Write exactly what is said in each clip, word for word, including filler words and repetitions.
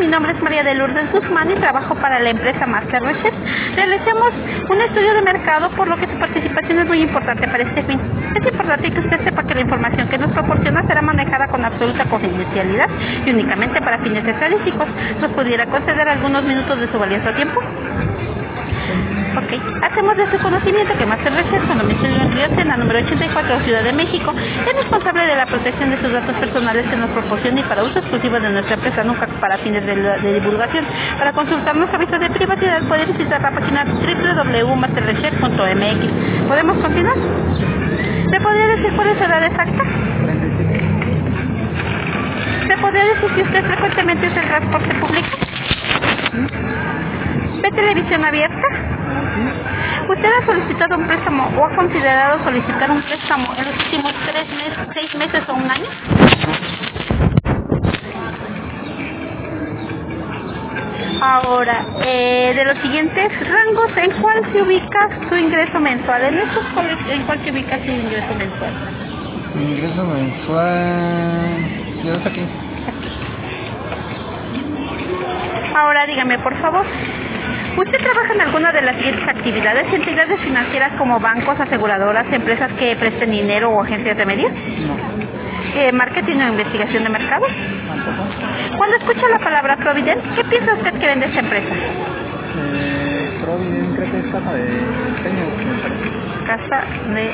mi nombre es María de Lourdes Guzmán y trabajo para la empresa Master Research. Realizamos un estudio de mercado, por lo que su participación es muy importante para este fin. Es importante que usted sepa que la información que nos proporciona será manejada con absoluta confidencialidad y únicamente para fines estadísticos. ¿Nos pudiera conceder algunos minutos de su valioso tiempo? Ok, hacemos de su conocimiento que Master Research, con domicilio en Río Sena, número ochenta y cuatro, Ciudad de México, es responsable de la protección de sus datos personales que nos proporciona y para uso exclusivo de nuestra empresa, nunca para fines de, de divulgación. Para consultar nuestros avisos de privacidad puede visitar la página doble u doble u doble u punto master research punto m x. ¿Podemos continuar? ¿Me podría decir cuál es su edad exacta? ¿Me podría decir si usted frecuentemente usa el transporte público? ¿Ve televisión abierta? ¿Usted ha solicitado un préstamo o ha considerado solicitar un préstamo en los últimos tres meses, seis meses o un año? Ahora, eh, de los siguientes rangos, ¿en cuál se ubica su ingreso mensual? ¿En estos cuáles, en cuál se ubica su ingreso mensual? Mi ingreso mensual... ¿Ya está aquí? Ahora dígame, por favor, ¿usted trabaja en alguna de las siguientes actividades? ¿Entidades financieras como bancos, aseguradoras, empresas que presten dinero o agencias de medios? No. Eh, ¿Marketing o investigación de mercado? ¿Tampoco? Cuando escucha la palabra Provident, ¿qué piensa usted que vende esta empresa? Eh, Provident, creo que es casa de pequeños, me parece. Casa de...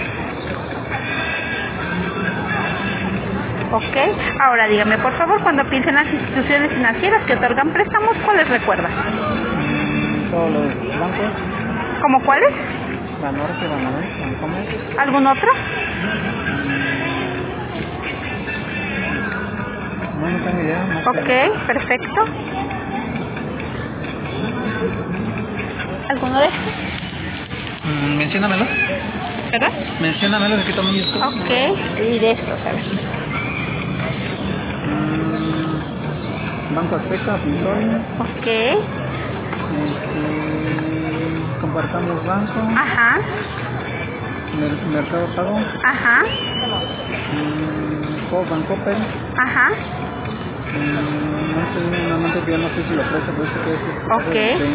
Ok, ahora dígame, por favor, cuando piensa en las instituciones financieras que otorgan préstamos, ¿cuáles recuerda? Todos los bancos. ¿Cómo cuáles? Banorte, Banamex, Bancomer. ¿Algún otro? No, no tengo idea. No sé. Ok, perfecto. ¿Alguno de estos? Mm, menciónamelo. ¿Verdad? Menciónamelo, es que tomo mi escudo. Ok, y de estos, a ver. Mm, Banco Azteca, Pintor. Ok, Este, compartamos banco. ajá, Mer- Mercado Pago. ajá, Mm, Co- Bancoppel. ajá. Mm, no sé, no, no, ya no sé si lo ofrece, pero eso que es. Ok.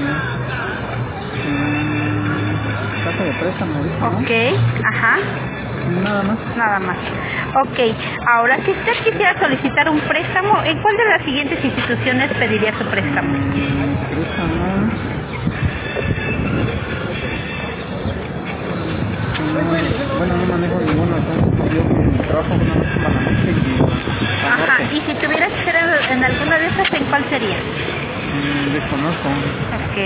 Mm, casa de préstamo, ¿viste, no? Ok, ajá, Nada más. nada más. Ok, ahora si usted quisiera solicitar un préstamo, ¿en cuál de las siguientes instituciones pediría su préstamo? Mm, préstamo. No, bueno, no manejo ninguno, entonces yo trabajo con una Banamex y Ajá, Banorte. y si tuviera que ser en, en alguna de esas, ¿en cuál sería? Mm, desconozco. Ok,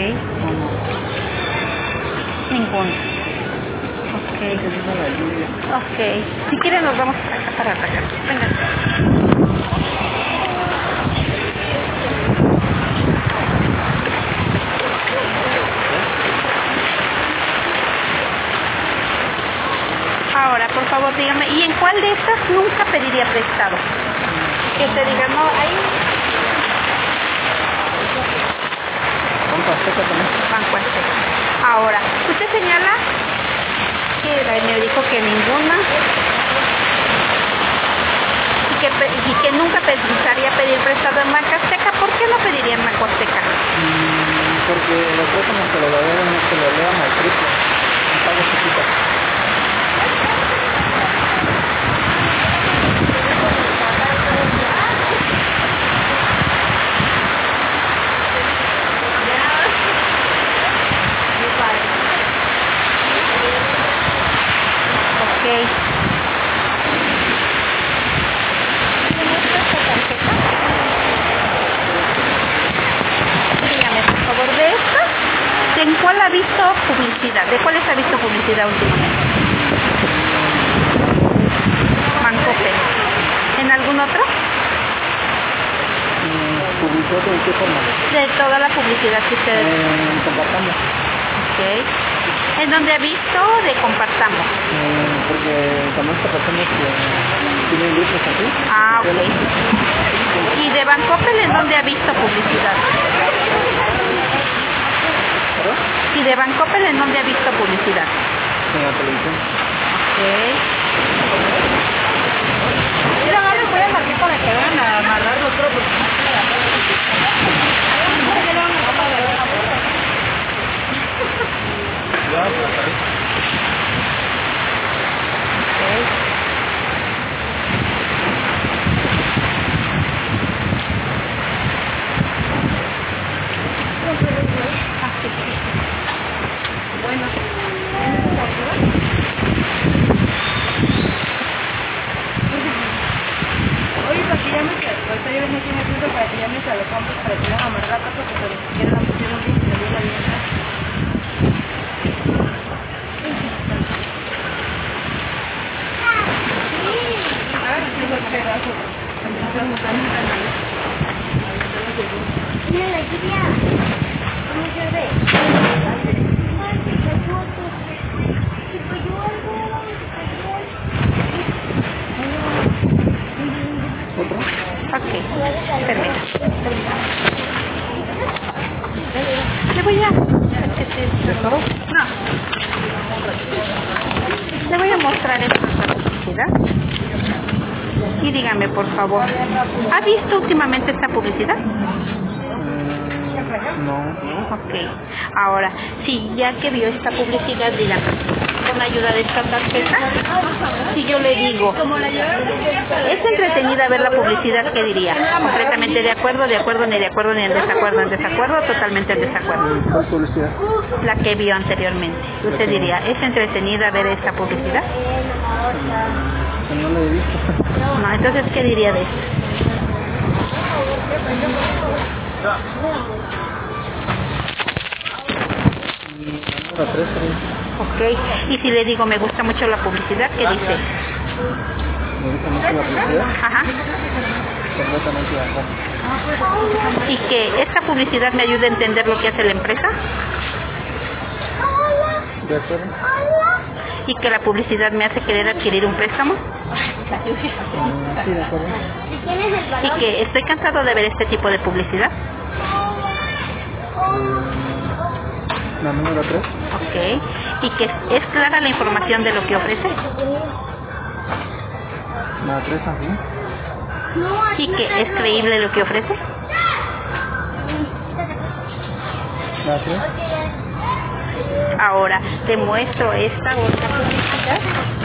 ninguno. Ok, ok. Si quieren nos vamos acá para atacar. Venga. Ahora, por favor, dígame, ¿y en cuál de estas nunca pediría prestado? Que te diga, no, ahí... Banco Azteca también. Banco Azteca. Ahora, usted señala que me dijo que ninguna y que, pe- y que nunca pensaría pedir prestado en Banco Azteca. ¿Por qué no pediría en Banco Azteca? Mm, porque los préstamos que lo lean, que lo lean al triple. Un pago chiquito. Ok. ¿Tiene usted esta tarjeta? Dígame, por favor, de estas, ¿en cuál ha visto publicidad? ¿De cuáles ha visto publicidad últimamente? Bancoppel. ¿En algún otro? Mm, ¿Publicidad de qué forma? De toda la publicidad que ustedes... Eh, compartamos. Ok. ¿En dónde ha visto de compartamos? Eh, porque conozco personas que tienen grupos así. Ah, ok. ¿Y de Bancoppel en dónde ha visto publicidad? ¿Perdón? ¿Y de Bancoppel en dónde ha visto publicidad? En la televisión. Ok. Mira, no les voy a marcar para que van a amarrar los grupos. Bueno, ¿en esa oportunidad? Oye, para que ya me quede, ahorita yo vengo aquí en el centro para que ya me quede compras para que no amarrar la casa porque ni siquiera la pusieron bien y salió la bien. Mira la lluvia. ¿Cómo llueve? ¿Se cayó algo? Ok, permítame. Le voy a... No. Le voy a mostrar esta publicidad. Y dígame, por favor, ¿ha visto últimamente esta publicidad? No. Ok. Ahora, sí, ya que vio esta publicidad, dígame, con ayuda de esta tarjeta, si yo le digo, ¿es entretenida ver la publicidad? ¿Qué diría? ¿Completamente de acuerdo, de acuerdo, ni de acuerdo, ni en desacuerdo, en desacuerdo, totalmente en desacuerdo? ¿Cuál publicidad? La que vio anteriormente. Usted diría, ¿es entretenida ver esta publicidad? No la he visto. No, entonces, ¿qué diría de esto? La tres, Ok, y si le digo, me gusta mucho la publicidad, ¿qué dice? me gusta mucho la publicidad. Ajá. Completamente de acuerdo. Y que esta publicidad me ayude a entender lo que hace la empresa. ¿De acuerdo? Y que la publicidad me hace querer adquirir un préstamo. Mm, sí, de acuerdo. Y que estoy cansado de ver este tipo de publicidad. Mm, la número tres. Ok. Y que es clara la información de lo que ofrece. La tres también. Y que es creíble lo que ofrece. La tres. Ahora te muestro esta otra publicidad.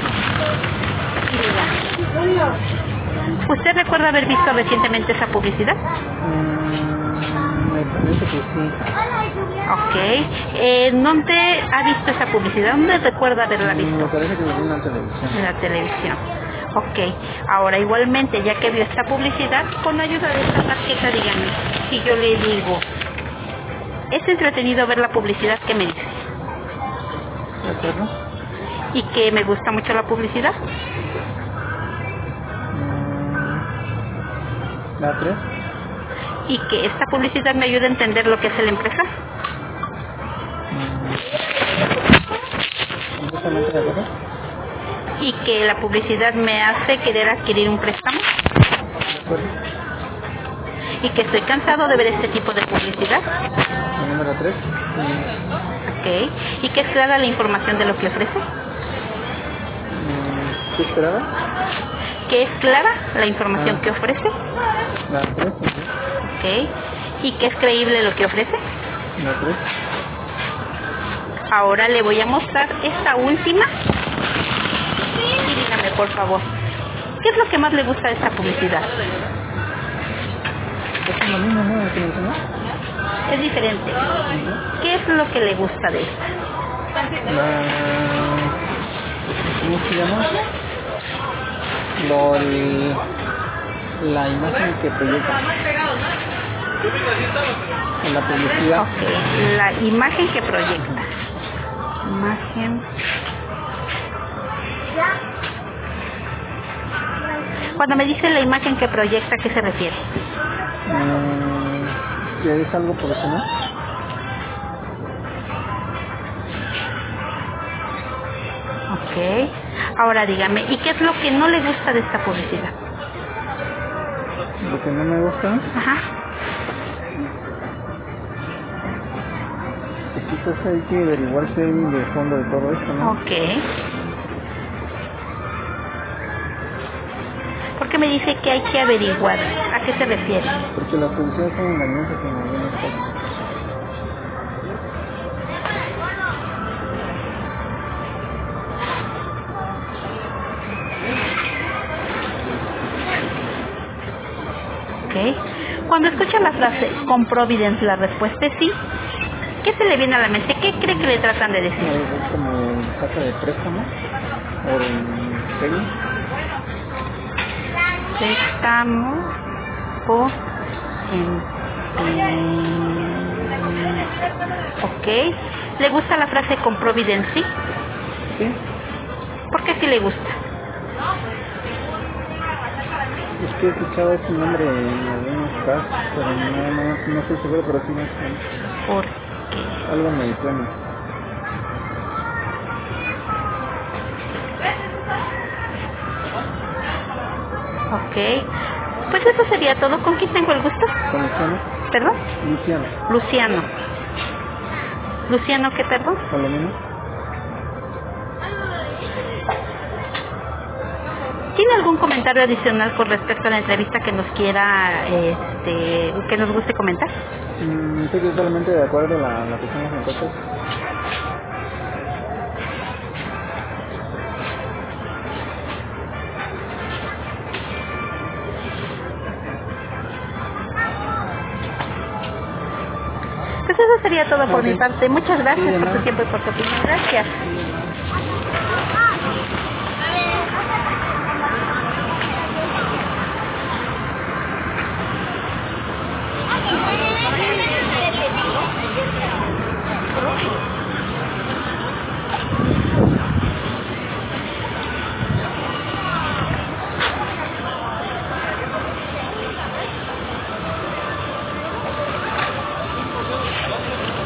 Y diga, ¿usted recuerda haber visto recientemente esa publicidad? Mm, me parece que sí. Ok. Eh, ¿Dónde ha visto esa publicidad? ¿Dónde recuerda haberla Mm, visto? me parece que lo vi en la televisión. En la televisión. Ok. Ahora igualmente, ya que vio esta publicidad, con la ayuda de esta tarjeta, díganme, si yo le digo, ¿es entretenido ver la publicidad? ¿Qué me dice? ¿De acuerdo? ¿Y que me gusta mucho la publicidad? Mm, la tres. ¿Y que esta publicidad me ayuda a entender lo que hace la empresa? Mm, completamente de acuerdo. ¿Y que la publicidad me hace querer adquirir un préstamo? De acuerdo. ¿Y que estoy cansado de ver este tipo de publicidad? La número tres. Mm, Ok. ¿Y que es clara la información de lo que ofrece? mm, ¿qué esperaba? ¿Que es clara la información que ofrece? La tres. Ok. ¿Y que es creíble lo que ofrece? La tres. Ahora le voy a mostrar esta última. Y dígame, por favor, ¿qué es lo que más le gusta de esta publicidad? ¿Es lo mismo, no? ¿Que mencionó? Es diferente. ¿Qué es lo que le gusta de esta? La... ¿Cómo se llama? Lo, el, la imagen que proyecta en la publicidad. Ok, la imagen que proyecta. Imagen. Cuando me dice la imagen que proyecta, ¿a qué se refiere? Mm, ¿que es algo profesional? Ok. Ahora dígame, ¿y qué es lo que no le gusta de esta publicidad? Lo que no me gusta, Ajá. pues quizás hay que averiguarse de fondo de todo esto, ¿no? Ok. ¿Por qué me dice que hay que averiguar? ¿A qué se refiere? Porque las publicidades son engañosas en algunas cosas. Ok. Cuando escucha la frase con Providence, la respuesta es sí. ¿Qué se le viene a la mente? ¿Qué cree que le tratan de decir? Es como casa de préstamo o de empeño. Préstamo o empeño. Ok. ¿Le gusta la frase con Providency? Sí. ¿Por qué sí le gusta? Es que he escuchado ese nombre en algunos casos, pero no, no, no estoy seguro, pero sí me suena. ¿Por qué? Algo me suena. Ok. Pues eso sería todo. ¿Con quién tengo el gusto? ¿Con Luciano? ¿Perdón? Luciano. Luciano. ¿Luciano qué, perdón? ¿Palomino? ¿Tiene algún comentario adicional con respecto a la entrevista que nos quiera, este, que nos guste comentar? Mm, estoy totalmente de acuerdo la, la que son las encuestas. Pues eso sería todo por Ok. mi parte. Muchas gracias Sí, de por tu nada. tiempo y por tu opinión. Gracias.